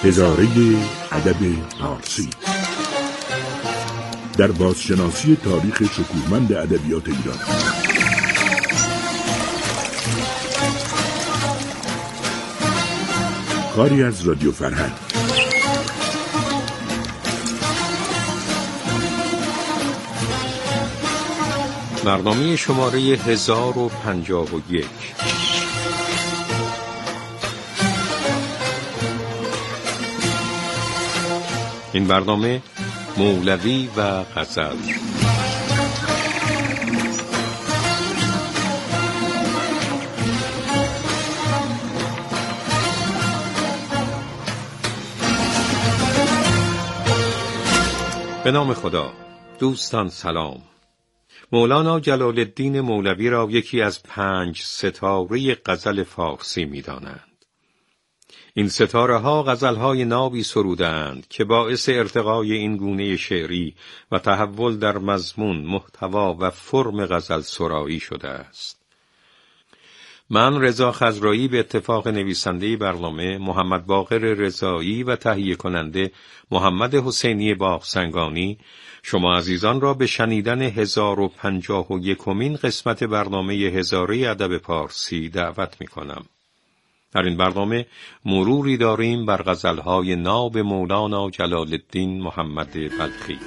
هزاره ادب پارسی در بازشناسی تاریخ شکوهمند ادبیات ایران. کاری از رادیو فرهنگ. برنامه شماره 1051. این برنامه مولوی و غزل. به نام خدا. دوستان سلام. مولانا جلال الدین مولوی را یکی از 5 ستاره غزل فارسی می‌دانند. این ستاره ها غزل های نابی سرودند که باعث ارتقای این گونه شعری و تحول در مضمون، محتوا و فرم غزل سرایی شده است. من رضا خضرایی به اتفاق نویسنده برنامه محمد باقر رضایی و تهیه کننده محمد حسینی باغسنگانی شما عزیزان را به شنیدن 1051مین قسمت برنامه هزاره ادب پارسی دعوت می کنم. در این برنامه مروری داریم بر غزل‌های ناب مولانا جلال الدین محمد بلخی.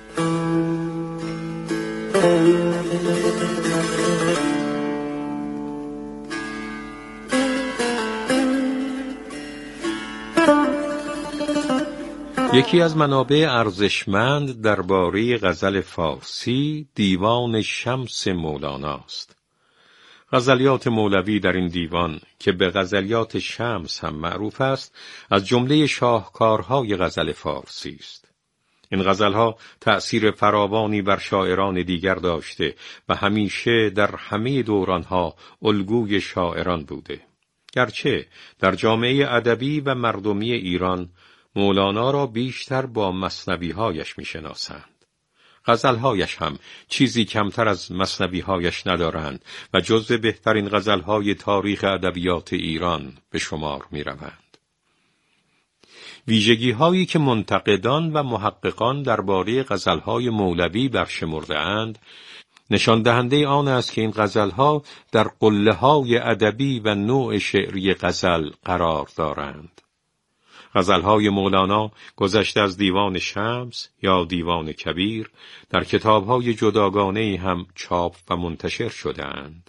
یکی از منابع ارزشمند درباره غزل فارسی دیوان شمس مولانا است. غزلیات مولوی در این دیوان که به غزلیات شمس هم معروف است، از جمله شاهکارهای غزل فارسی است. این غزلها تأثیر فراوانی بر شاعران دیگر داشته و همیشه در همه دورانها الگوی شاعران بوده. گرچه در جامعه ادبی و مردمی ایران مولانا را بیشتر با مثنوی‌هایش می‌شناسند. غزل‌هایش هم چیزی کمتر از مثنوی‌هایش ندارند و جزو بهترین غزل‌های تاریخ ادبیات ایران به شمار می‌روند. ویژگی‌هایی که منتقدان و محققان درباره غزل‌های مولوی برشمرده‌اند، نشان دهنده آن است که این غزل‌ها در قله‌های ادبی و نوع شعری غزل قرار دارند. غزل‌های مولانا گذشته از دیوان شمس یا دیوان کبیر در کتاب‌های جداگانه‌ای هم چاپ و منتشر شده‌اند.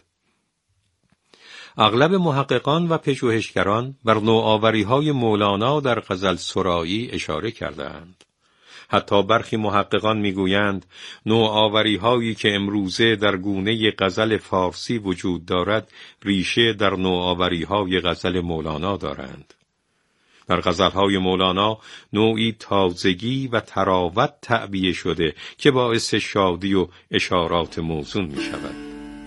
اغلب محققان و پژوهشگران بر نوآوری‌های مولانا در غزل سرایی اشاره کرده‌اند. حتی برخی محققان می‌گویند نوآوری‌هایی که امروزه در گونه غزل فارسی وجود دارد ریشه در نوآوری‌های غزل مولانا دارند. در غزل‌های مولانا نوعی تازگی و طراوت تعبیه شده که باعث شادی و اشارات موزون می شود.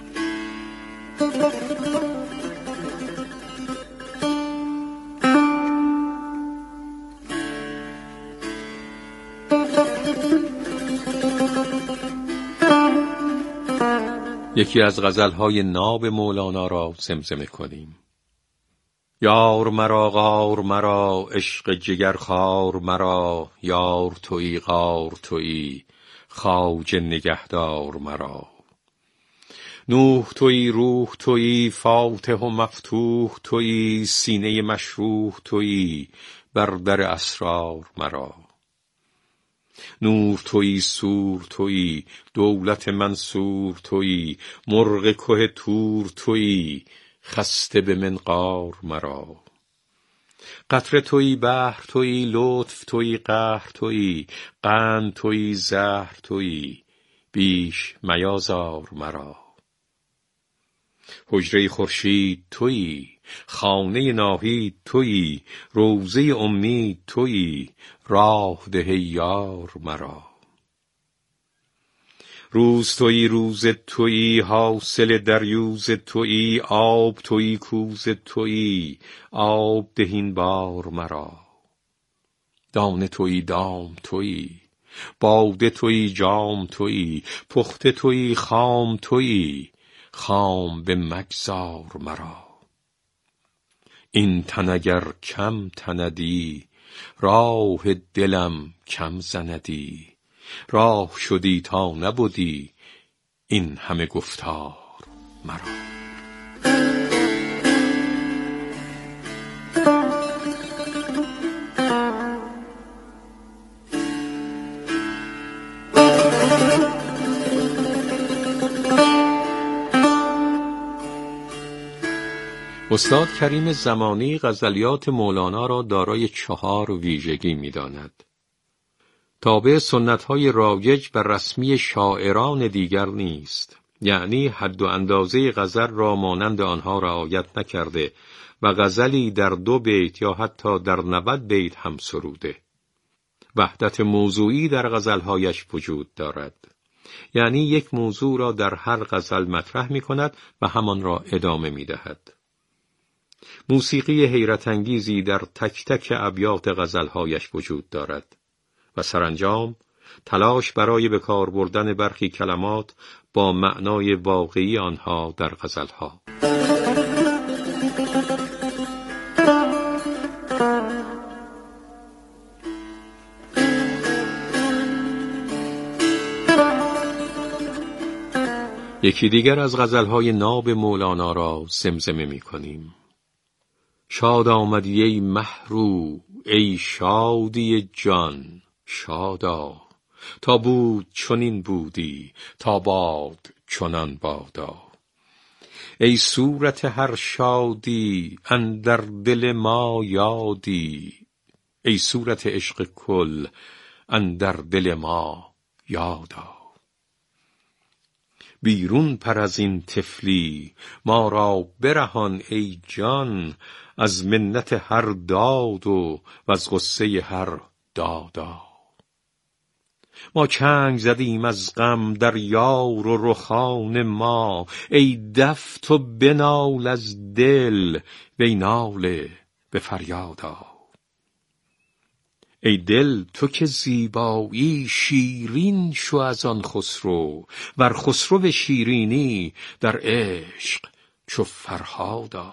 یکی از غزل‌های ناب مولانا را زمزمه کنیم. یار مرا غار مرا عشق جگر خار مرا، یار تویی غار تویی خواجه نگهدار مرا. نوح تویی روح تویی فاتح و مفتوح تویی، سینه مشروح تویی بر در اسرار مرا. نور تویی سور تویی دولت منصور تویی، مرغ که تور تویی خسته به منقار مرا. قطره تویی بحر تویی لطف تویی قهر تویی، قند تویی زهر تویی بیش میازار مرا. حجره خورشید تویی خانه ناهید تویی، روضه امید تویی راه ده یار مرا. روز تویی روز تویی حاصل دریوز تویی، آب تویی کوز تویی آب دهین بار مرا. دانه تویی دام تویی باده تویی جام تویی، پخته تویی خام تویی خام به مگذار مرا. این تن اگر کم تندی راه دلم کم زندی. راه شدی تا نبودی این همه گفتار مرا. استاد کریم زمانی غزلیات مولانا را دارای 4 ویژگی می‌داند. تابع سنت‌های رایج و رسمی شاعران دیگر نیست، یعنی حد و اندازه غزل را مانند آنها رعایت نکرده و غزلی در 2 بیت یا حتی در 90 بیت هم سروده. وحدت موضوعی در غزلهایش وجود دارد، یعنی یک موضوع را در هر غزل مطرح می‌کند و همان را ادامه می‌دهد. موسیقی حیرت انگیزی در تک تک ابیات غزلهایش وجود دارد و سرانجام تلاش برای به کار بردن برخی کلمات با معنای واقعی آنها در غزلها. یکی دیگر از غزلهای ناب مولانا را زمزمه می کنیم. شاد آمدی ای مهرو ای شادی جان شادا، تا بود چنین بودی تا باد چنان بادا. ای صورت هر شادی اندر دل ما یادی، ای صورت عشق کل اندر دل ما یادا. بیرون پر از این طفلی ما را برهان ای جان، از منت هر داد و از غصه هر دادا. ما چنگ زدیم از غم در یار و رخان ما، ای دف تو بنال از دل وی ناله به فریادا. ای دل تو که زیبایی شیرین شو از آن خسرو، ور خسرو شیرینی در عشق چو فرهادا.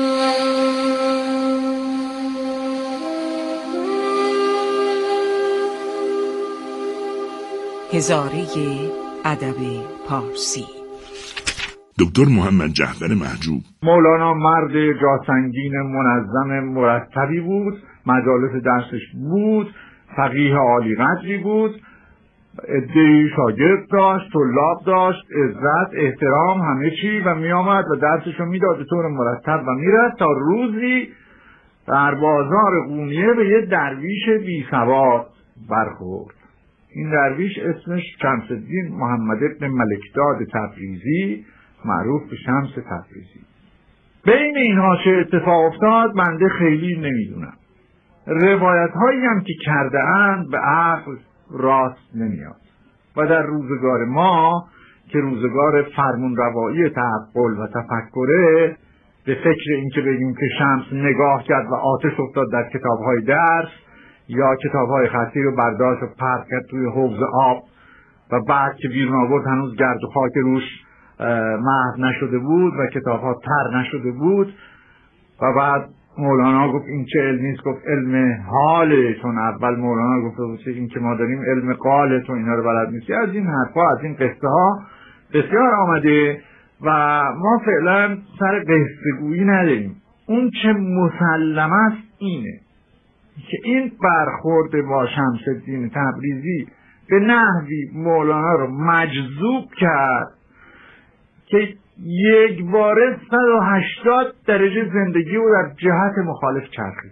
هزاره ادب پارسی. دکتر محمد جعفر محجوب. مولانا مرد جاسنگین منظم مرتبی بود، مجالس درسش بود، فقیه عالی قدری بود، عده‌ای شاگرد داشت، طلاب داشت، عزت، احترام، همه چی، و می آمد و درسشو میداد به طور مرتب و میرفت تا روزی در بازار قونیه به یه درویش بی سواد برخورد. این درویش اسمش شمس‌الدین محمد ابن ملکداد تبریزی، معروف به شمس تبریزی. بین اینها چه اتفاق افتاد بنده خیلی نمیدونم. روایت هایی هم که کرده اند به عقل راست نمیاد و در روزگار ما که روزگار فرمون روایی تعقل و تفکره، به فکر اینکه بگیم که شمس نگاه کرد و آتش افتاد در کتاب‌های درس یا کتاب‌های خطی رو برداشت و پرت کرد توی حوض آب و بعد که بیرون آورد هنوز گرد و خاک روش محو نشده بود و کتاب‌ها تر نشده بود و بعد مولانا گفت این چه علمی است؟ گفت علم حاله. چون اول مولانا گفت این که ما داریم علم قاله، تو اینا رو بلد نیستی. از این حرفا، از این قصه ها بسیار آمده و ما فعلا سر قصه گویی نداریم. اون چه مسلم است اینه که این برخورد با شمس‌الدین تبریزی به نحوی مولانا رو مجذوب کرد که یک باره 180 درجه زندگی رو در جهت مخالف چرخید.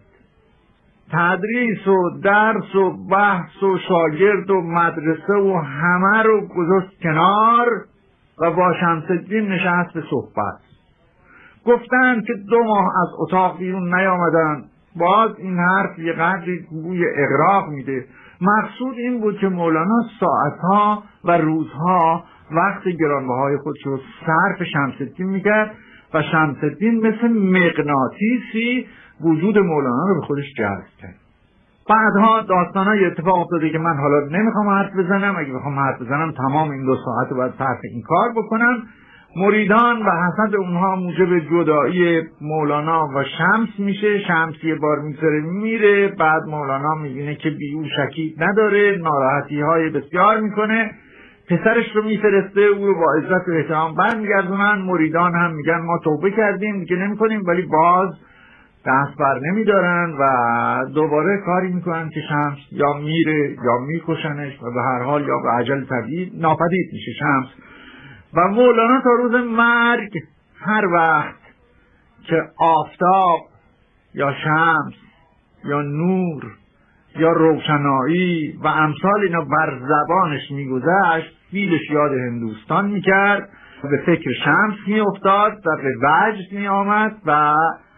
تدریس و درس و بحث و شاگرد و مدرسه و همه رو گذاشت کنار و با شمس‌الدین نشست به صحبت. گفتن که 2 ماه از اتاق بیرون نیامدن. باز این حرف یه قدری بوی اغراق میده. مقصود این بود که مولانا ساعتها و روزها وقت گرانبهای خودش رو صرف شمس‌الدین میکرد و شمس‌الدین مثل مغناطیسی وجود مولانا رو به خودش جذب کرد. بعدها داستانای اتفاق افتاده که من حالا نمیخوام حرف بزنم. اگه بخوام حرف بزنم تمام این 2 ساعت رو باید صرف این کار بکنم مریدان و حسد اونها موجب جدایی مولانا و شمس میشه. شمس یه بار میذاره میره، بعد مولانا میبینه که بی او شکیب نداره، ناراحتی های بسیار میکنه، پسرش رو میفرسته، او رو با عزت و احترام برمیگردونن. مریدان هم میگن ما توبه کردیم دیگه نمیکنیم، ولی باز دست بر نمیدارن و دوباره کاری میکنن که شمس یا میره یا میکشنش و به هر حال یا به عجل طبیعی ناپدید میشه شمس. و مولانا تا روز مرگ هر وقت که آفتاب یا شمس یا نور یا روشنایی و امثال اینا بر زبانش میگذشت، فیلش یاد هندوستان میکرد، به فکر شمس میافتاد و به وجد میآمد و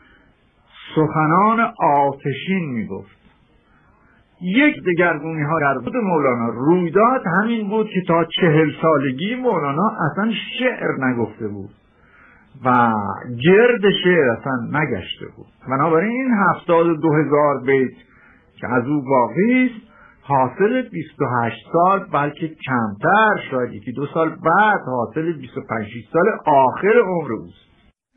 سخنان آتشین میگفت. یک دگرگونی ها در خود مولانا روی داد همین بود که تا 40 سالگی مولانا اصلا شعر نگفته بود و گرد شعر اصلا نگشته بود. بنابراین این 72,000 بیت که از او باقی است حاصل 28 سال بلکه کمتر، شاید 1-2 سال بعد حاصل 25 سال آخر عمر اوست.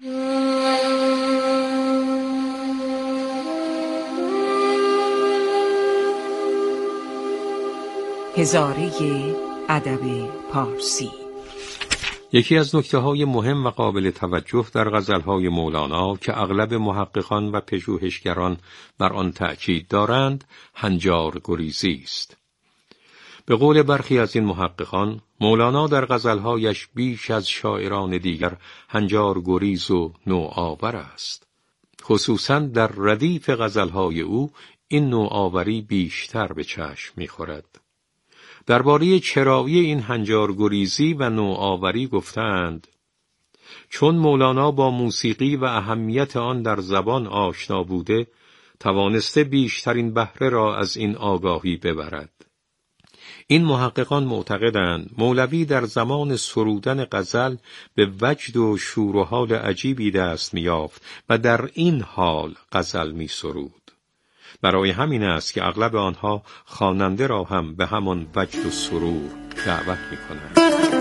هزاره ادب پارسی. یکی از نکته‌های مهم و قابل توجه در غزل‌های مولانا که اغلب محققان و پژوهشگران بر آن تأکید دارند، هنجار گریزی است. به قول برخی از این محققان، مولانا در غزل‌هایش بیش از شاعران دیگر هنجار گریز و نوآور است. خصوصاً در ردیف غزل‌های او این نوآوری بیشتر به چشم می‌خورد. درباره چرایی این هنجارگریزی و نوآوری گفتند: چون مولانا با موسیقی و اهمیت آن در زبان آشنا بوده، توانسته بیشترین بهره را از این آگاهی ببرد. این محققان معتقدند مولوی در زمان سرودن غزل به وجد و شور و حال عجیبی دست می‌یافت و در این حال غزل می‌سرود. برای همین است که اغلب آنها خواننده را هم به همان وجد و سرور دعوت می‌کنند.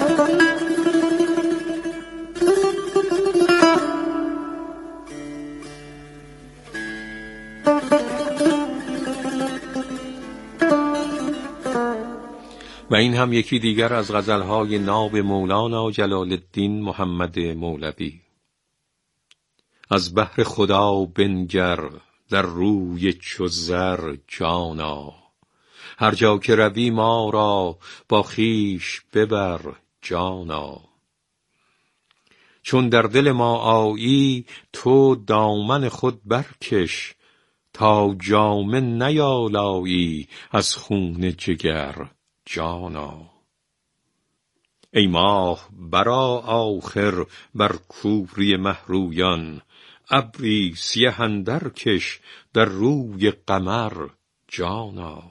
و این هم یکی دیگر از غزل‌های ناب مولانا جلال الدین محمد مولوی. از بحر خدا بنگر در روی چو زر جانا، هر جا که روی ما را با خویش ببر جانا. چون در دل ما آیی تو دامن خود برکش، تا جامه نیالایی از خون جگر جانا. ای ماه برآ آخر بر کوری مهرویان، ابری سیه اندر کش در روی قمر جانا.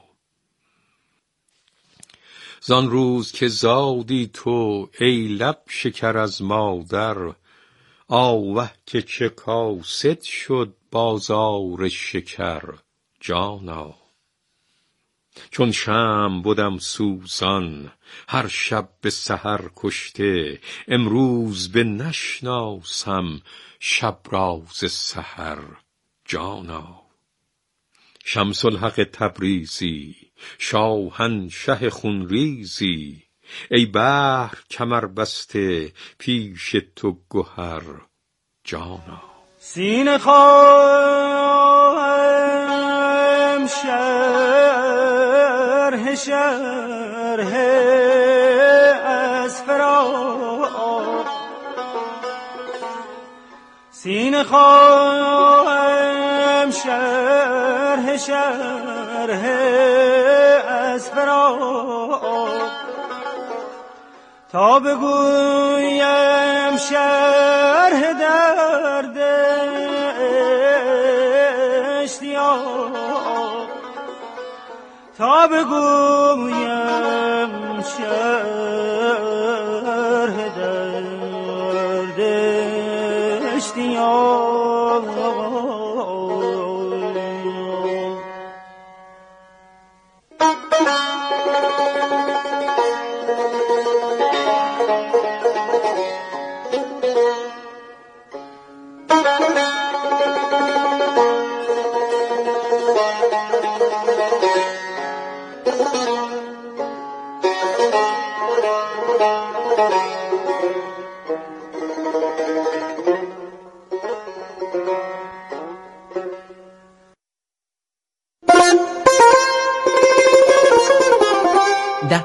زان روز که زادی تو ای لب شکر از مادر، آوه که چه کاسد شد بازار شکر جانا. چون شمع بدم سوزان هر شب به سحر کشته، امروز به نشناسم شب راز سحر جانا. شمس الحق تبریزی شاهنشه خونریزی، ای بحر کمر بسته پیش تو گهر جانا. سینه خواهم شرح شرح از فراق، سینه خواهم شرح شرح از فراق، تا بگویم شرح درد اشتیاق، تا بگویم شرح درد اشتیاق.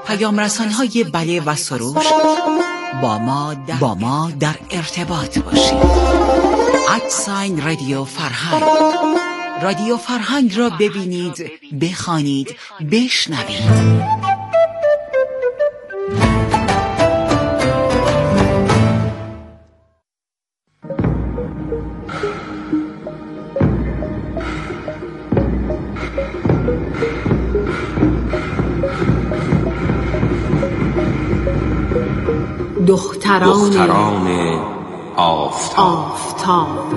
پیام‌رسان‌های بله و سروش با ما در ارتباط باشید. @رادیو فرهنگ. رادیو فرهنگ را ببینید، بخوانید، بشنوید. دختران آفتاب.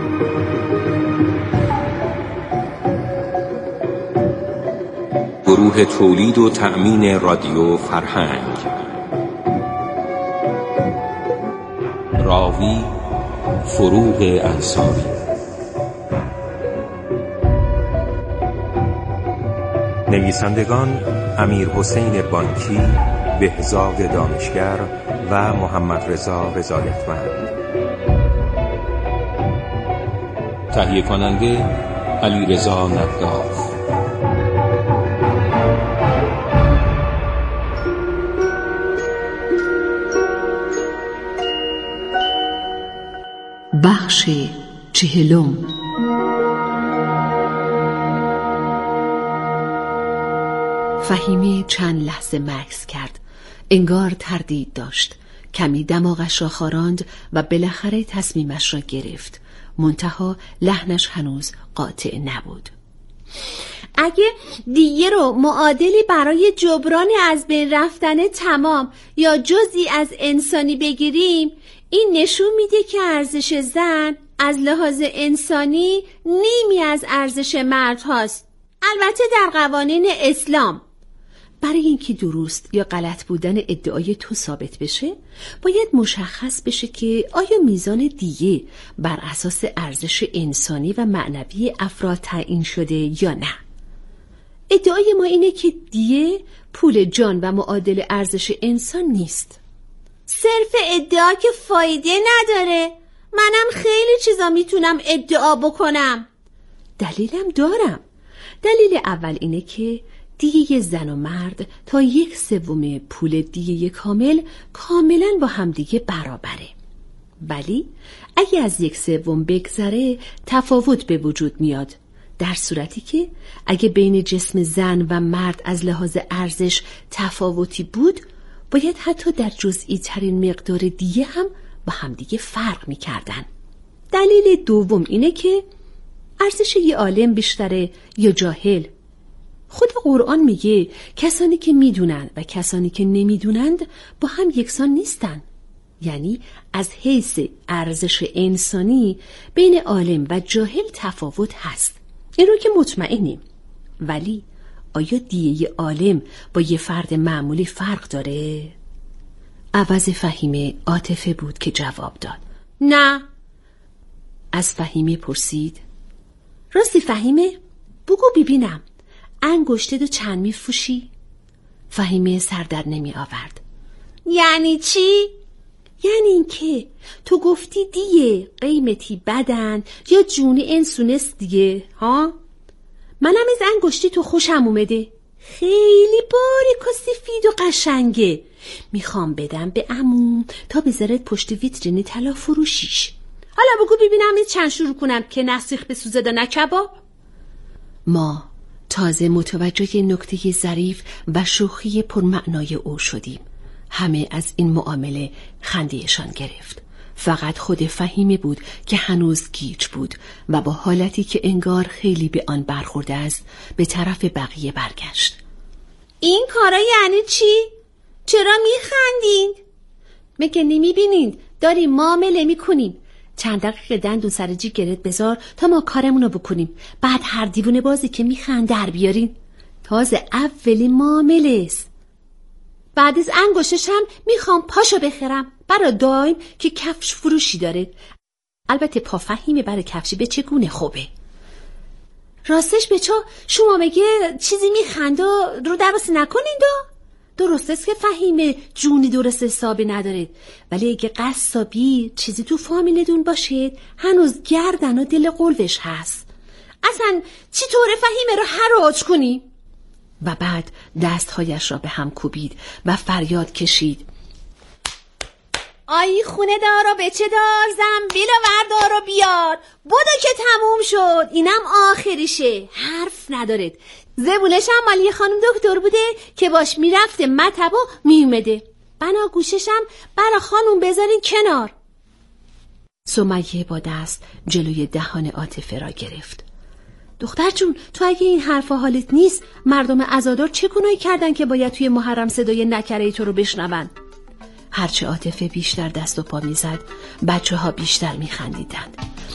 گروه تولید و تأمین رادیو فرهنگ. راوی فروغ انصاری. نویسندگان امیرحسین بانکی، بهزاد دانشگر و محمد رضا رضایتمند. تهیه کننده علیرضا نداف. بخش 40. فهیمه چند لحظه مکث کرد. انگار تردید داشت. کمی دماغش را خاراند و بالاخره تصمیمش را گرفت. منتها لحنش هنوز قاطع نبود. اگه دیگه رو معادلی برای جبران از بین رفتن تمام یا جزئی از انسانی بگیریم، این نشون میده که ارزش زن از لحاظ انسانی نیمی از ارزش مرد هاست. البته در قوانین اسلام. برای اینکه درست یا غلط بودن ادعای تو ثابت بشه، باید مشخص بشه که آیا میزان دیه بر اساس ارزش انسانی و معنوی افراد تعیین شده یا نه. ادعای ما اینه که دیه پول جان و معادل ارزش انسان نیست. صرف ادعا که فایده نداره. منم خیلی چیزا میتونم ادعا بکنم. دلیلم دارم. دلیل اول اینه که دیه زن و مرد تا 1/3 پول دیه کاملا با همدیگه برابره. ولی اگه از 1/3 بگذره تفاوت به وجود میاد، در صورتی که اگه بین جسم زن و مرد از لحاظ ارزش تفاوتی بود، باید حتی در جزئی ترین مقدار دیه هم با همدیگه فرق میکردن. دلیل دوم اینه که ارزش یه عالم بیشتره یا جاهل. خود قرآن میگه کسانی که میدونن و کسانی که نمیدونند با هم یکسان نیستن. یعنی از حیث ارزش انسانی بین عالم و جاهل تفاوت هست. این رو که مطمئنیم. ولی آیا دیه عالم با یه فرد معمولی فرق داره؟ عوض فهیمه عاطفه بود که جواب داد. نه. از فهیمه پرسید: راستی فهیمه، بگو ببینم انگشته دو چند میفروشی؟ فهیمه سر در نمی آورد. یعنی چی؟ یعنی این که تو گفتی دیگه قیمتی بدن یا جون انسونست دیگه ها؟ منم از انگشتی تو خوشم اومده، خیلی باریک و سفید و قشنگه. میخوام بدم به عموم تا بذارت پشت ویترین طلا فروشیش. حالا بگو ببینم از چند شروع کنم که نسیخ به سوزه دا نکباب؟ ما تازه متوجه نکته ظریف و شوخی پرمعنای او شدیم. همه از این معامله خندهشان گرفت. فقط خود فهیمه بود که هنوز گیج بود و با حالتی که انگار خیلی به آن برخورده است به طرف بقیه برگشت. این کارا یعنی چی؟ چرا میخندین؟ مگه نمیبینید داریم معامله میکنیم؟ چند دقیقه دندون سر جیب گرت بذار تا ما کارمونو بکنیم. بعد هر دیوونه بازی که میخند در بیارین. تازه اولی معامله است. بعد از انگشتش هم میخوام پاشو بخرم برای دایم که کفش فروشی داره. البته پا فهیمه برای کفشی به چگونه خوبه. راستش بچه شما مگه چیزی میخنده رو درست نکنین دا؟ درست است که فهیمه جونی درست حسابی ندارید، ولی اگه قصابی چیزی تو فامیلتون باشه هنوز گردن و دل قلبش هست. اصلا چی طوره فهیمه رو حراج کنی؟ و بعد دستهایش را به هم کوبید و فریاد کشید: آی خونه دارا به چه دار، زنبیل و وردار و بیار، بودو که تموم شد، اینم آخریشه. حرف ندارد. زبونش هم مالی خانم دکتر بوده که باش میرفته مطب و میومده. بنا گوششم برا خانم بذارین کنار. سمیه با دست جلوی دهان عاطفه را گرفت. دختر جون، تو اگه این حرفا حالت نیست، مردم عزادار چه گناهی کردن که باید توی محرم صدای نکره تو رو بشنون؟ هرچه عاطفه بیشتر دست و پا میزد، بچه‌ها بیشتر میخندیدند.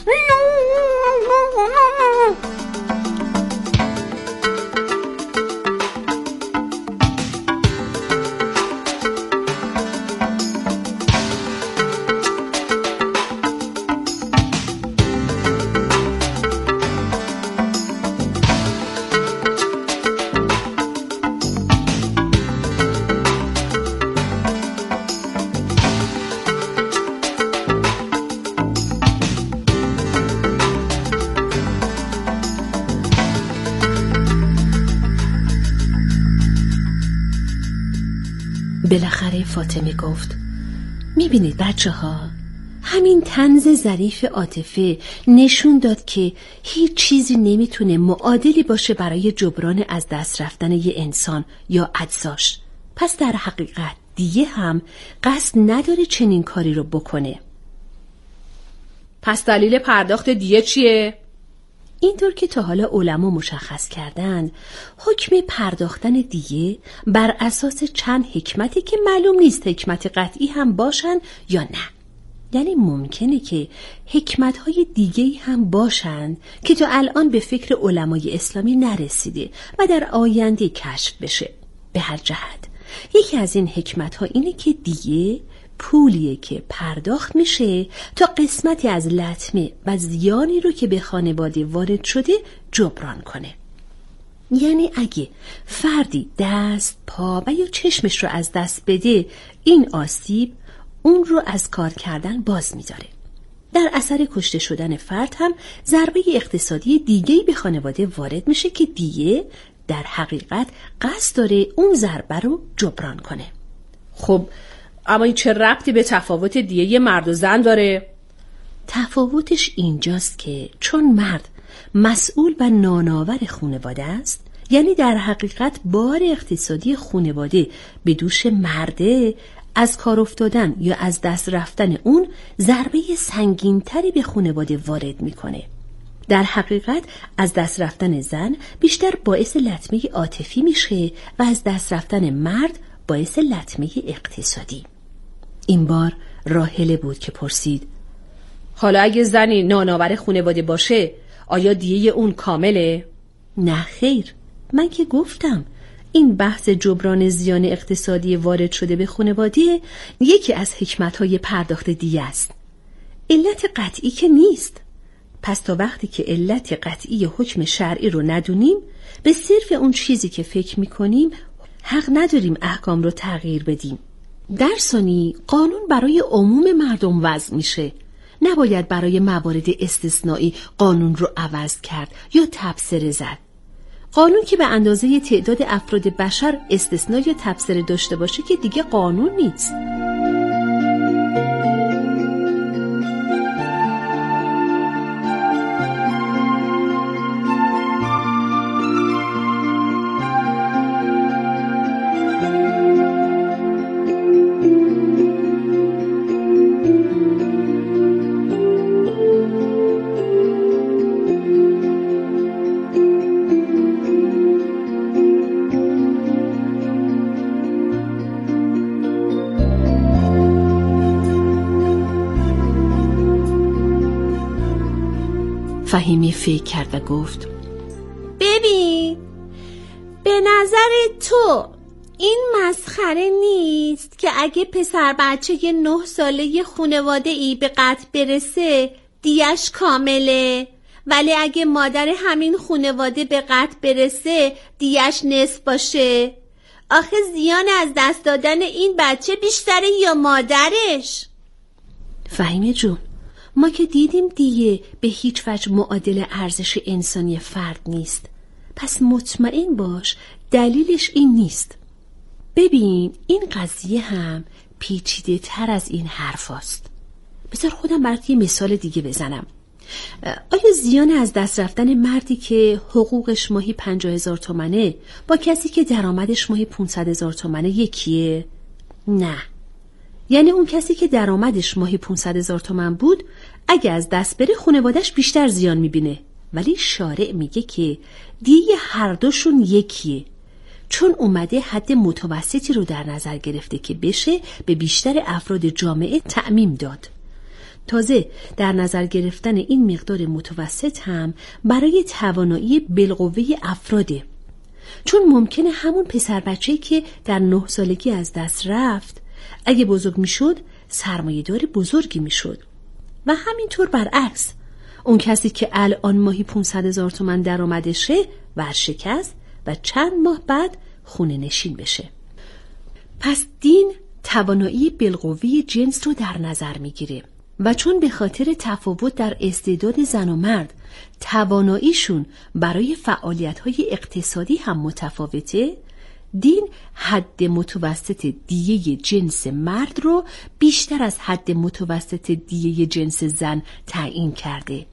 بالاخره فاطمه گفت: میبینید بچه ها، همین طنز ظریف عاطفه نشون داد که هیچ چیزی نمیتونه معادلی باشه برای جبران از دست رفتن یه انسان یا اجزاش. پس در حقیقت دیگه هم قصد نداره چنین کاری رو بکنه. پس دلیل پرداخت دیه چیه؟ اینطور که تا حالا علما مشخص کردند، حکم پرداختن دیه بر اساس چند حکمتی که معلوم نیست حکمت قطعی هم باشن یا نه. یعنی ممکنه که حکمت‌های دیگه‌ای هم باشند که تا الان به فکر علمای اسلامی نرسیده و در آینده کشف بشه. به هر جهت یکی از این حکمت‌ها اینه که دیه پولیه که پرداخت میشه تا قسمتی از لطمه و زیانی رو که به خانواده وارد شده جبران کنه. یعنی اگه فردی دست، پا و یا چشمش رو از دست بده، این آسیب اون رو از کار کردن باز می‌داره. در اثر کشته شدن فرد هم ضربه اقتصادی دیگه‌ای به خانواده وارد میشه که دیگه در حقیقت قصد داره اون ضربه رو جبران کنه. خب اما این چه ربطی به تفاوت دیه مرد و زن داره؟ تفاوتش اینجاست که چون مرد مسئول و نانآور خانواده است، یعنی در حقیقت بار اقتصادی خانواده به دوش مرده، از کار افتادن یا از دست رفتن اون ضربه سنگین‌تری به خانواده وارد میکنه. در حقیقت از دست رفتن زن بیشتر باعث لطمه عاطفی میشه و از دست رفتن مرد باعث لطمه اقتصادی. این بار راحله بود که پرسید: حالا اگه زنی نانآور خانواده باشه، آیا دیه اون کامله؟ نه خیر، من که گفتم این بحث جبران زیان اقتصادی وارد شده به خانواده یکی از حکمت‌های پرداخت دیه است. علت قطعی که نیست. پس تا وقتی که علت قطعی حکم شرعی رو ندونیم، به صرف اون چیزی که فکر می‌کنیم حق نداریم احکام رو تغییر بدیم. در ثانی قانون برای عموم مردم وضع میشه. نباید برای موارد استثنایی قانون رو عوض کرد یا تبصره زد. قانون که به اندازه تعداد افراد بشر استثنا یا تبصره داشته باشه که دیگه قانون نیست. فهیمه فکر کرد و گفت: ببین، به نظر تو این مسخره نیست که اگه پسر بچه 9 ساله خانواده ای به قتل برسه دیش کامله، ولی اگه مادر همین خانواده به قتل برسه دیش نصف باشه؟ آخه زیان از دست دادن این بچه بیشتره یا مادرش؟ فهیمه جون، ما که دیدیم دیگه به هیچ وجه معادل ارزش انسانی فرد نیست. پس مطمئن باش دلیلش این نیست. ببین این قضیه هم پیچیده تر از این حرف هست. بذار خودم برات یه مثال دیگه بزنم. آیا زیان از دست رفتن مردی که حقوقش ماهی 50,000 تومنه با کسی که درآمدش ماهی 500,000 تومنه یکیه؟ نه. یعنی اون کسی که درآمدش ماهی 500,000 تومن بود اگه از دست بره خانواده‌اش بیشتر زیان میبینه، ولی شارع میگه که دیگه هر دوشون یکیه، چون اومده حد متوسطی رو در نظر گرفته که بشه به بیشتر افراد جامعه تعمیم داد. تازه در نظر گرفتن این مقدار متوسط هم برای توانایی بالقوه افراده، چون ممکنه همون پسر بچه‌ای که در 9 سالگی از دست رفت اگه بزرگ میشد سرمایه‌دار بزرگی میشد و همینطور برعکس اون کسی که الان ماهی 500,000 تومان درآمدشه ورشکست و چند ماه بعد خونه نشین بشه. پس دین توانایی بالقوه جنس رو در نظر میگیره و چون به خاطر تفاوت در استعداد زن و مرد تواناییشون برای فعالیت‌های اقتصادی هم متفاوته، دین حد متوسط دیه جنس مرد رو بیشتر از حد متوسط دیه جنس زن تعیین کرده.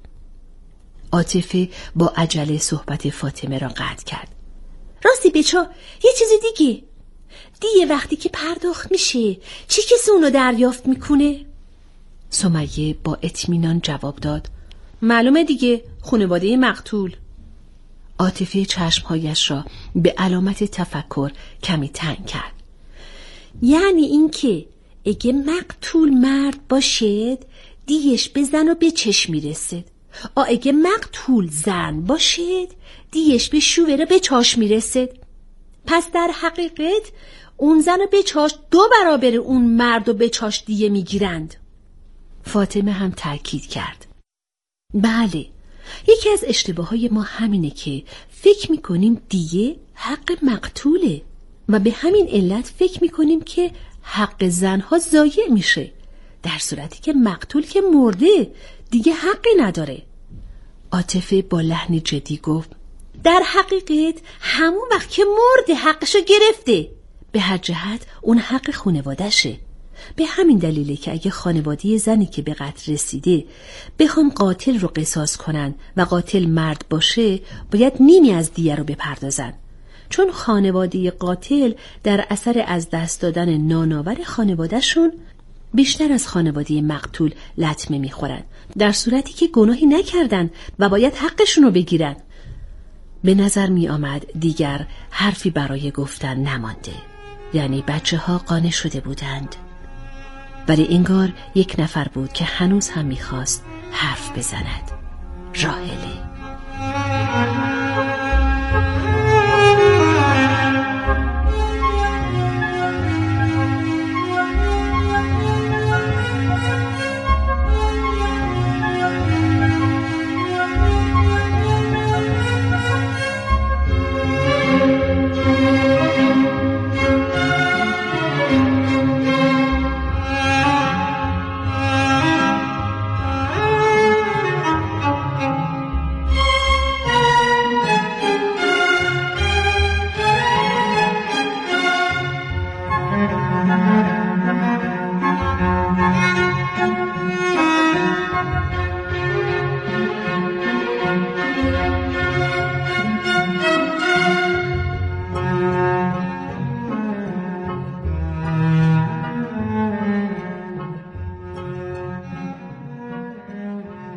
عاطفه با عجله صحبت فاطمه را قطع کرد. راستی بچا یه چیز دیگه، دیه وقتی که پرداخت میشه چی کسی اونو دریافت میکنه؟ سمیه با اطمینان جواب داد. معلومه دیگه، خانواده مقتول. عاطفه چشمهایش را به علامت تفکر کمی تنگ کرد. یعنی اینکه اگه مقتول مرد باشد دیش به زن و به چشم میرسد، اگه مقتول زن باشد دیش به شوهر به چاش میرسد. پس در حقیقت اون زن و به چاش 2 برابر اون مرد و به چاش دیه میگیرند. فاطمه هم تأکید کرد. بله، یکی از اشتباههای ما همینه که فکر میکنیم دیه حق مقتوله و به همین علت فکر میکنیم که حق زنها ضایع میشه، در صورتی که مقتول که مرده دیگه حقی نداره. عاطفه با لحن جدی گفت در حقیقت همون وقت که مرده حقشو گرفته، به هر جهت اون حق خانواده‌شه. به همین دلیله که اگه خانواده زنی که به قتل رسیده بخوان قاتل رو قصاص کنن و قاتل مرد باشه باید نیمی از دیه رو بپردازن، چون خانواده قاتل در اثر از دست دادن نانآور خانوادهشون بیشتر از خانواده مقتول لطمه میخورن، در صورتی که گناهی نکردن و باید حقشون رو بگیرن. به نظر می آمد دیگر حرفی برای گفتن نمانده، یعنی بچه‌ها قانع شده بودند، ولی انگار یک نفر بود که هنوز هم میخواست حرف بزند. راحله.